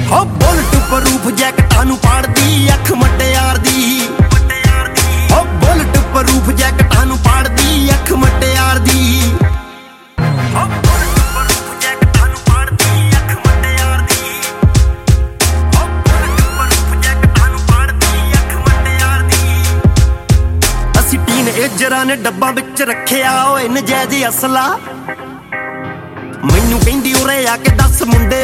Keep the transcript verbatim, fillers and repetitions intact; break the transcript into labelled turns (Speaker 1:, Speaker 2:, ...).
Speaker 1: ਹੋ bullet proof ਜੈਕਟਾਂ ਨੂੰ ਪਾੜਦੀ ਅੱਖ ਮਟਿਆਰ ਦੀ। ਹੋ ਬੁਲਟ ਪ੍ਰੂਫ ਜੈਕਟਾਂ ਨੂੰ ਪਾੜਦੀ ਅੱਖ ਮਟਿਆਰ ਦੀ। ਹੋ ਬੁਲਟ ਪ੍ਰੂਫ ਜੈਕਟਾਂ ਨੂੰ ਪਾੜਦੀ ਅੱਖ ਮਟਿਆਰ ਦੀ। ਹੋ ਬੁਲਟ ਪ੍ਰੂਫ ਜੈਕਟਾਂ ਨੂੰ ਪਾੜਦੀ ਅੱਖ ਮਟਿਆਰ ਦੀ। ਅਸੀਂ ਟੀਨਏਜਰਾਂ ਨੇ ਡੱਬਾਂ ਵਿੱਚ ਰੱਖਿਆ ਓਏ ਨਜਾਇਜ਼ ਅਸਲਾ। ਮੈਨੂੰ ਕਹਿੰਦੀ ਉਰੇ ਆ ਕੇ ਦੱਸ ਮੁੰਡੇ